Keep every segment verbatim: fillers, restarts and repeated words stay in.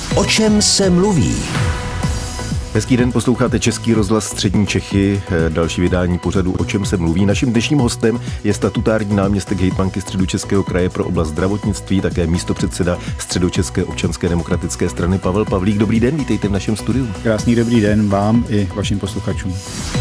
O čem se mluví? Hezký den, posloucháte Český rozhlas Střední Čechy, další vydání pořadu O čem se mluví. Naším dnešním hostem je statutární náměstek hejtmanky Středočeského kraje pro oblast zdravotnictví, také místopředseda Středočeské občanské demokratické strany Pavel Pavlík. Dobrý den, vítejte v našem studiu. Krásný dobrý den vám i vašim posluchačům.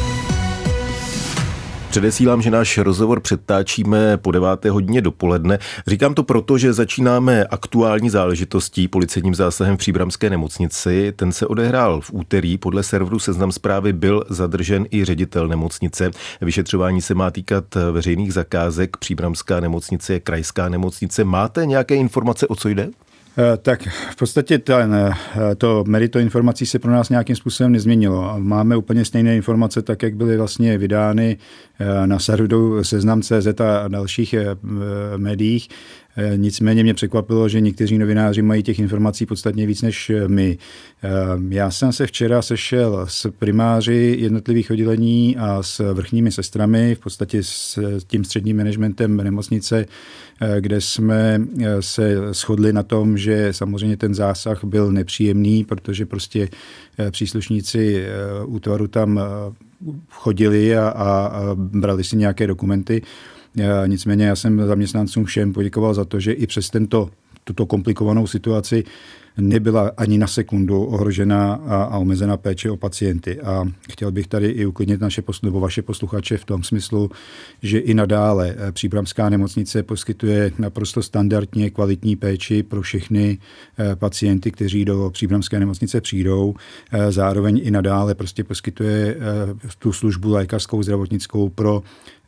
Předesílám, že náš rozhovor předtáčíme po deváté hodině dopoledne. Říkám to proto, že začínáme aktuální záležitostí policejním zásahem v příbramské nemocnici. Ten se odehrál v úterý. Podle serveru Seznam Zprávy byl zadržen i ředitel nemocnice. Vyšetřování se má týkat veřejných zakázek. Příbramská nemocnice je krajská nemocnice. Máte nějaké informace, o co jde? Tak v podstatě ten, to merito informací se pro nás nějakým způsobem nezměnilo. Máme úplně stejné informace, tak jak byly vlastně vydány na serveru Seznam tečka cé zet a dalších médiích. Nicméně mě překvapilo, že někteří novináři mají těch informací podstatně víc než my. Já jsem se včera sešel s primáři jednotlivých oddělení a s vrchními sestrami, v podstatě s tím středním managementem nemocnice, kde jsme se shodli na tom, že samozřejmě ten zásah byl nepříjemný, protože prostě příslušníci útvaru tam chodili a, a brali si nějaké dokumenty. Nicméně já jsem zaměstnancům všem poděkoval za to, že i přes tento, tuto komplikovanou situaci nebyla ani na sekundu ohrožena a, a omezena péče o pacienty. A chtěl bych tady i uklidnit naše nebo vaše posluchače v tom smyslu, že i nadále příbramská nemocnice poskytuje naprosto standardně kvalitní péči pro všechny pacienty, kteří do příbramské nemocnice přijdou. Zároveň i nadále prostě poskytuje tu službu lékařskou, zdravotnickou pro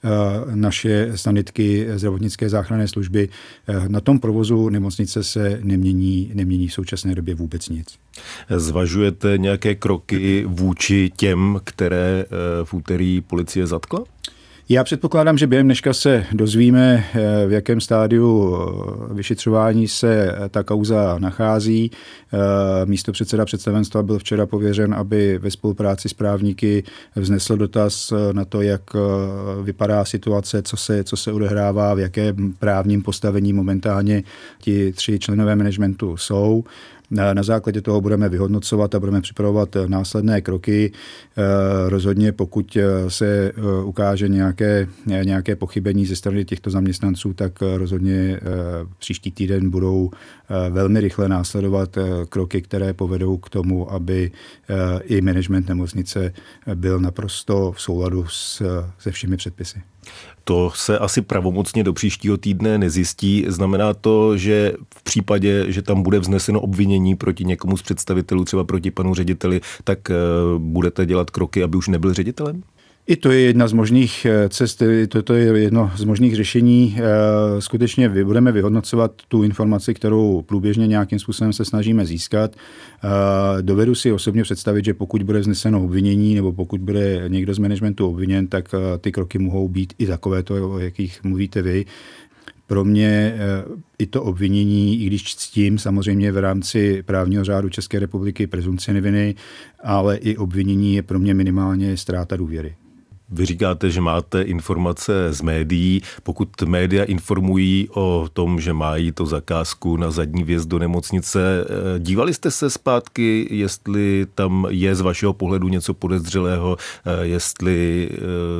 naše sanitky zdravotnické záchranné služby. Na tom provozu nemocnice se nemění, nemění v současné době vůbec nic. Zvažujete nějaké kroky vůči těm, které v úterý policie zatkla? Já předpokládám, že během dneška se dozvíme, v jakém stádiu vyšetřování se ta kauza nachází. Místopředseda představenstva byl včera pověřen, aby ve spolupráci s právníky vznesl dotaz na to, jak vypadá situace, co se, co se odehrává, v jakém právním postavení momentálně ti tři členové managementu jsou. Na základě toho budeme vyhodnocovat a budeme připravovat následné kroky. Rozhodně pokud se ukáže nějaké, nějaké pochybení ze strany těchto zaměstnanců, tak rozhodně příští týden budou velmi rychle následovat kroky, které povedou k tomu, aby i management nemocnice byl naprosto v souladu s, se všemi předpisy. To se asi pravomocně do příštího týdne nezjistí. Znamená to, že v případě, že tam bude vzneseno obvinění proti někomu z představitelů, třeba proti panu řediteli, tak budete dělat kroky, aby už nebyl ředitelem? I to je jedna z možných cest, toto je jedno z možných řešení. Skutečně budeme vyhodnocovat tu informaci, kterou průběžně nějakým způsobem se snažíme získat. Dovedu si osobně představit, že pokud bude vzneseno obvinění nebo pokud bude někdo z managementu obviněn, tak ty kroky mohou být i takovéto, o jakých mluvíte vy. Pro mě i to obvinění, i když ctím samozřejmě v rámci právního řádu České republiky presumpci neviny, ale i obvinění je pro mě minimálně ztráta důvěry. Vy říkáte, že máte informace z médií. Pokud média informují o tom, že mají to zakázku na zadní vjezd do nemocnice, dívali jste se zpátky, jestli tam je z vašeho pohledu něco podezřelého, jestli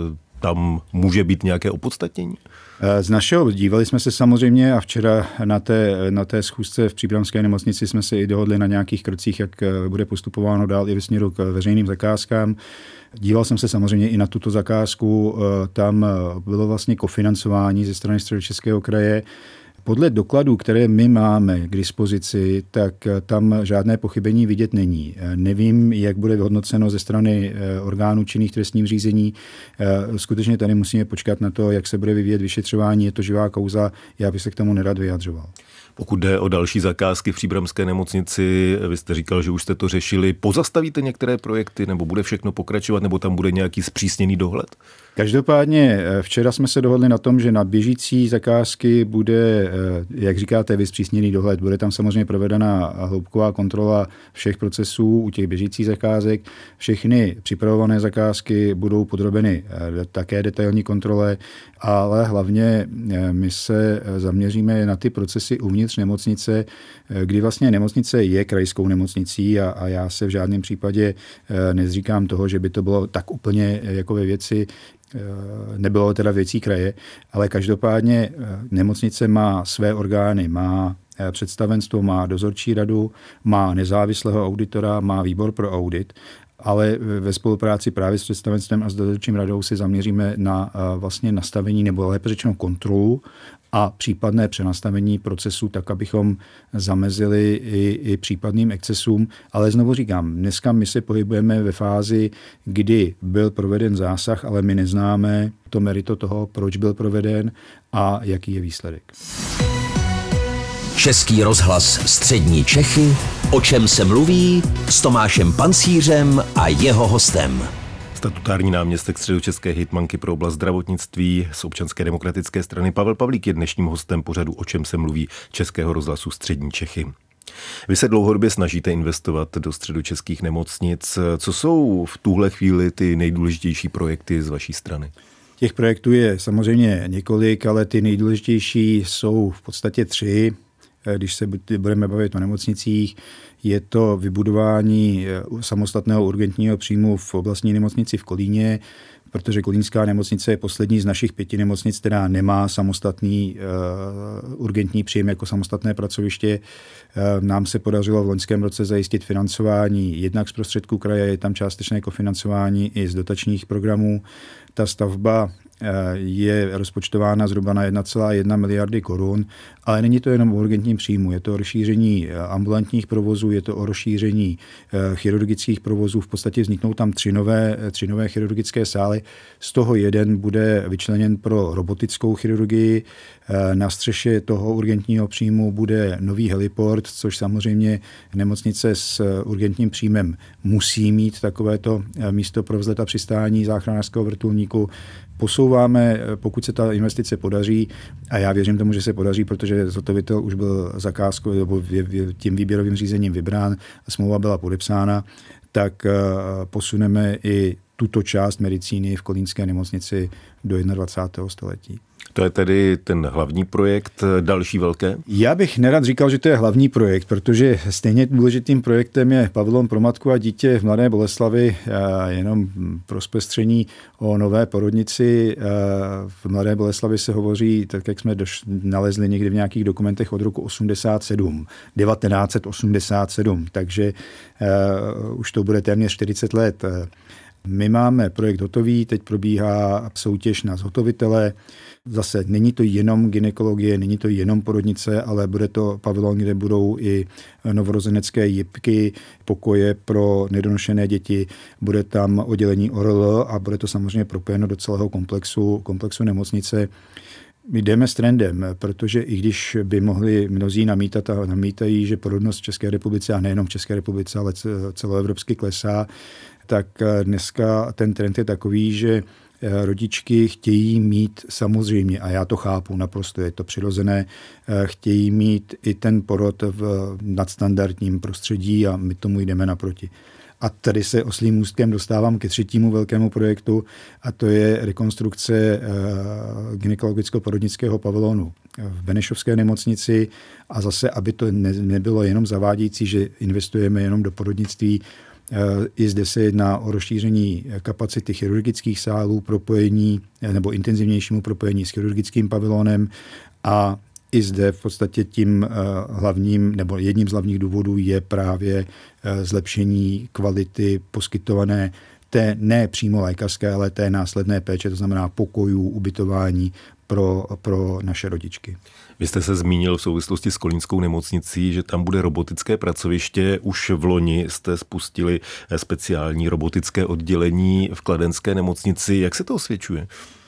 tam může být nějaké opodstatnění? Z našeho dívali jsme se samozřejmě a včera na té, na té schůzce v příbramské nemocnici jsme se i dohodli na nějakých krocích, jak bude postupováno dál i ve směru k veřejným zakázkám. Díval jsem se samozřejmě i na tuto zakázku, tam bylo vlastně kofinancování ze strany Středočeského kraje. Podle dokladů, které my máme k dispozici, tak tam žádné pochybení vidět není. Nevím, jak bude vyhodnoceno ze strany orgánů činných trestním řízení. Skutečně tady musíme počkat na to, jak se bude vyvíjet vyšetřování. Je to živá kauza, já bych se k tomu nerad vyjadřoval. Pokud jde o další zakázky v příbramské nemocnici, vy jste říkal, že už jste to řešili. Pozastavíte některé projekty, nebo bude všechno pokračovat, nebo tam bude nějaký zpřísněný dohled? Každopádně včera jsme se dohodli na tom, že na běžící zakázky bude, jak říkáte, vyspřísněný dohled. Bude tam samozřejmě provedena hloubková kontrola všech procesů u těch běžících zakázek. Všechny připravované zakázky budou podrobeny také detailní kontrole, ale hlavně my se zaměříme na ty procesy uvnitř uvnitř nemocnice, kdy vlastně nemocnice je krajskou nemocnicí a, a já se v žádném případě nezříkám toho, že by to bylo tak úplně jako ve věci, nebylo teda věcí kraje, ale každopádně nemocnice má své orgány, má představenstvo, má dozorčí radu, má nezávislého auditora, má výbor pro audit, ale ve spolupráci právě s představenstvem a s dozorčím radou se zaměříme na vlastně nastavení nebo lépe řečeno kontrolu a případné přenastavení procesu tak, abychom zamezili i, i případným excesům. Ale znovu říkám, dneska my se pohybujeme ve fázi, kdy byl proveden zásah, ale my neznáme to merito toho, proč byl proveden a jaký je výsledek. Český rozhlas Střední Čechy, o čem se mluví, s Tomášem Pancířem a jeho hostem. Statutární náměstek středočeské hejtmanky pro oblast zdravotnictví z Občanské demokratické strany Pavel Pavlík je dnešním hostem pořadu O čem se mluví Českého rozhlasu Střední Čechy. Vy se dlouhodobě snažíte investovat do středočeských nemocnic. Co jsou v tuhle chvíli ty nejdůležitější projekty z vaší strany? Těch projektů je samozřejmě několik, ale ty nejdůležitější jsou v podstatě tři. Když se budeme bavit o nemocnicích, je to vybudování samostatného urgentního příjmu v oblastní nemocnici v Kolíně, protože kolínská nemocnice je poslední z našich pěti nemocnic, která nemá samostatný uh, urgentní příjem jako samostatné pracoviště. Uh, nám se podařilo v loňském roce zajistit financování jednak z prostředků kraje, je tam částečné kofinancování i z dotačních programů. Ta stavba je rozpočtována zhruba na jedna celá jedna miliardy korun, ale není to jenom o urgentním příjmu, je to o rozšíření ambulantních provozů, je to o rozšíření chirurgických provozů, v podstatě vzniknou tam tři nové, tři nové chirurgické sály, z toho jeden bude vyčleněn pro robotickou chirurgii, na střeše toho urgentního příjmu bude nový heliport, což samozřejmě nemocnice s urgentním příjmem musí mít takovéto místo pro vzlet a přistání záchranářského vrtulníku. Posouváme, pokud se ta investice podaří, a já věřím tomu, že se podaří, protože zhotovitel už byl zakázkou nebo tím výběrovým řízením vybrán, smlouva byla podepsána, tak posuneme i tuto část medicíny v kolínské nemocnici do dvacátého prvního století. To je tedy ten hlavní projekt, další velké? Já bych nerad říkal, že to je hlavní projekt, protože stejně důležitým projektem je pavilon pro matku a dítě v Mladé Boleslavi, jenom pro zpestření o nové porodnici. V Mladé Boleslavi se hovoří, tak jak jsme doš- nalezli někdy v nějakých dokumentech od roku osmdesát sedm, devatenáct set osmdesát sedm, takže uh, už to bude téměř čtyřicet let. My máme projekt hotový, teď probíhá soutěž na zhotovitele. Zase není to jenom gynekologie, není to jenom porodnice, ale bude to pavilon, kde budou i novorozenecké jipky, pokoje pro nedonošené děti, bude tam oddělení O R L a bude to samozřejmě propojeno do celého komplexu, komplexu nemocnice. My jdeme s trendem, protože i když by mohli mnozí namítat a namítají, že porodnost v České republice, a nejenom v České republice, ale celoevropsky klesá, tak dneska ten trend je takový, že rodičky chtějí mít samozřejmě, a já to chápu naprosto, je to přirozené, chtějí mít i ten porod v nadstandardním prostředí a my tomu jdeme naproti. A tady se oslím můstkem dostávám ke třetímu velkému projektu a to je rekonstrukce gynekologicko-porodnického pavilonu v Benešovské nemocnici a zase, aby to nebylo jenom zavádějící, že investujeme jenom do porodnictví. I zde se jedná o rozšíření kapacity chirurgických sálů, propojení nebo intenzivnějšímu propojení s chirurgickým pavilonem a i zde v podstatě tím hlavním nebo jedním z hlavních důvodů je právě zlepšení kvality poskytované té ne přímo lékařské, ale té následné péče, to znamená pokojů, ubytování pro, pro naše rodičky. Vy jste se zmínil v souvislosti s kolínskou nemocnicí, že tam bude robotické pracoviště. Už v loni jste spustili speciální robotické oddělení v kladenské nemocnici. Jak se to osvědčuje?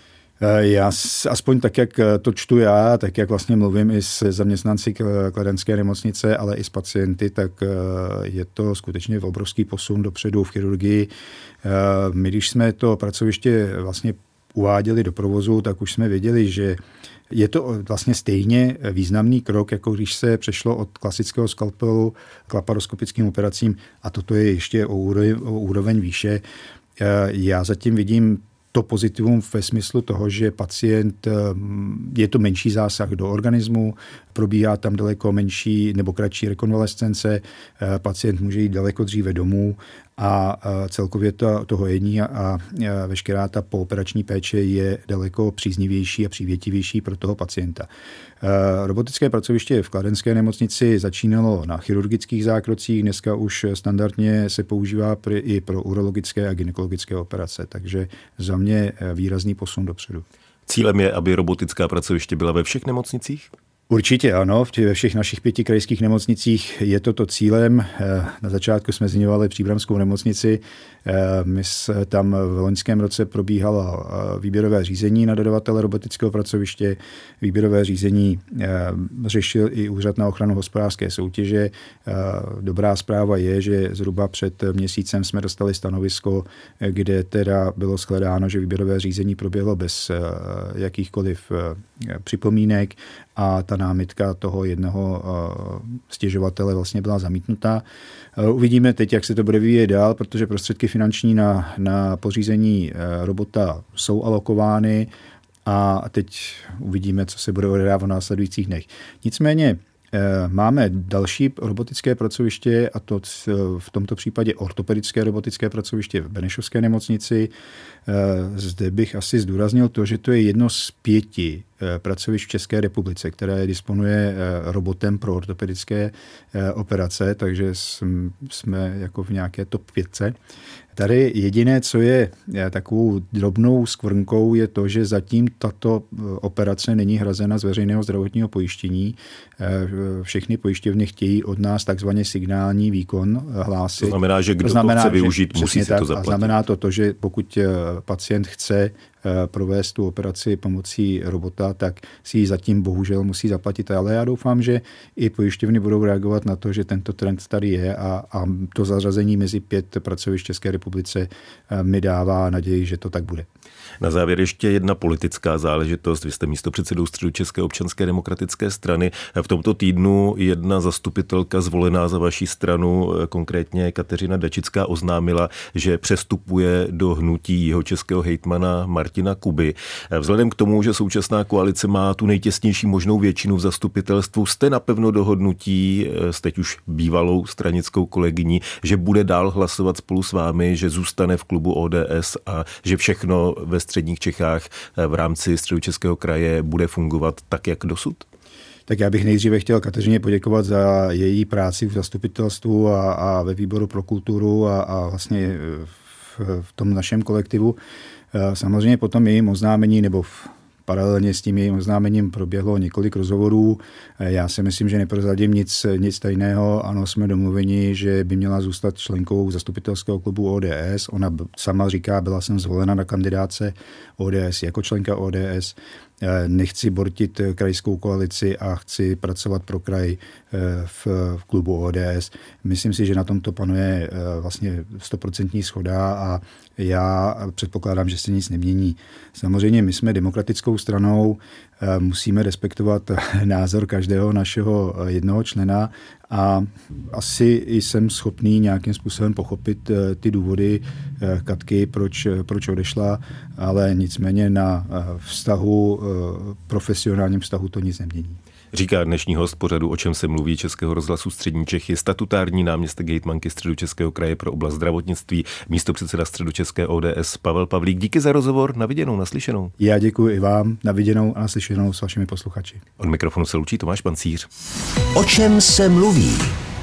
Já aspoň tak, jak to čtu já, tak jak vlastně mluvím i s zaměstnanci kladenské nemocnice, ale i s pacienty, tak je to skutečně obrovský posun dopředu v chirurgii. My, když jsme to pracoviště vlastně uváděli do provozu, tak už jsme věděli, že je to vlastně stejně významný krok, jako když se přešlo od klasického skalpelu k laparoskopickým operacím a toto je ještě o úroveň, o úroveň výše. Já zatím vidím to pozitivum ve smyslu toho, že pacient, je to menší zásah do organismu, probíhá tam daleko menší nebo kratší rekonvalescence, pacient může jít daleko dříve domů a celkově to, to hojení a veškerá ta pooperační péče je daleko příznivější a přívětivější pro toho pacienta. Robotické pracoviště v kladenské nemocnici začínalo na chirurgických zákrocích, dneska už standardně se používá i pro urologické a gynekologické operace, takže za mě výrazný posun dopředu. Cílem je, aby robotická pracoviště byla ve všech nemocnicích? Určitě ano, ve všech našich pěti krajských nemocnicích je toto cílem. Na začátku jsme zmiňovali Příbramskou nemocnici. My tam v loňském roce probíhalo výběrové řízení na dodavatele robotického pracoviště. Výběrové řízení řešil i Úřad na ochranu hospodářské soutěže. Dobrá zpráva je, že zhruba před měsícem jsme dostali stanovisko, kde teda bylo shledáno, že výběrové řízení proběhlo bez jakýchkoliv připomínek a ta námitka toho jednoho stěžovatele vlastně byla zamítnutá. Uvidíme teď, jak se to bude vyvíjet dál, protože prostředky finanční na, na pořízení robota jsou alokovány a teď uvidíme, co se bude odehrávat v následujících dnech. Nicméně máme další robotické pracoviště, a to v tomto případě ortopedické robotické pracoviště v Benešovské nemocnici. Zde bych asi zdůraznil to, že to je jedno z pěti pracovišť v České republice, které disponuje robotem pro ortopedické operace, takže jsme jako v nějaké top pětce. Tady jediné, co je takovou drobnou skvrnkou, je to, že zatím tato operace není hrazena z veřejného zdravotního pojištění. Všechny pojišťovny chtějí od nás takzvaně signální výkon hlásit. To znamená, že kdo to, znamená, to chce využít, že, musí si tak, to zaplatit. A znamená to to, že pokud pacient chce provést tu operaci pomocí robota, tak si ji zatím bohužel musí zaplatit. Ale já doufám, že i pojišťovny budou reagovat na to, že tento trend tady je a, a to zařazení mezi pět pracovišť v České republice mi dává naději, že to tak bude. Na závěr ještě jedna politická záležitost. Vy jste místopředsedou Středočeské občanské demokratické strany. V tomto týdnu jedna zastupitelka zvolená za vaši stranu, konkrétně Kateřina Dačická, oznámila, že přestupuje do hnutí jihočeského hejtmana Martina Kuby. Vzhledem k tomu, že současná koalice má tu nejtěsnější možnou většinu v zastupitelstvu, jste napevno dohodnutí s teď už bývalou stranickou kolegyní, že bude dál hlasovat spolu s vámi, že zůstane v klubu O D S a že všechno ve středních Čechách v rámci Středočeského kraje bude fungovat tak, jak dosud? Tak já bych nejdříve chtěl Kateřině poděkovat za její práci v zastupitelstvu a, a ve výboru pro kulturu a, a vlastně v, v tom našem kolektivu. Samozřejmě potom jejím oznámení nebo v Paralelně s tím jejím oznámením proběhlo několik rozhovorů. Já si myslím, že neprozradím nic, nic tajného. Ano, jsme domluveni, že by měla zůstat členkou zastupitelského klubu O D S. Ona sama říká, byla jsem zvolena na kandidáce O D S jako členka O D S. Nechci bortit krajskou koalici a chci pracovat pro kraj v, v klubu O D S. Myslím si, že na tomto panuje vlastně stoprocentní shoda a já předpokládám, že se nic nemění. Samozřejmě my jsme demokratickou stranou, musíme respektovat názor každého našeho jednoho člena a asi jsem schopný nějakým způsobem pochopit ty důvody Katky, proč, proč odešla, ale nicméně na vztahu, profesionálním vztahu to nic nemění. Říká dnešní host pořadu O čem se mluví Českého rozhlasu Střední Čechy, statutární náměstek hejtmanky Středočeského kraje pro oblast zdravotnictví, místopředseda Středočeské O D S Pavel Pavlík. Díky za rozhovor, na viděnou, naslyšenou. Já děkuji i vám, na viděnou a naslyšenou s vašimi posluchači. Od mikrofonu se loučí Tomáš Pancíř. O čem se mluví?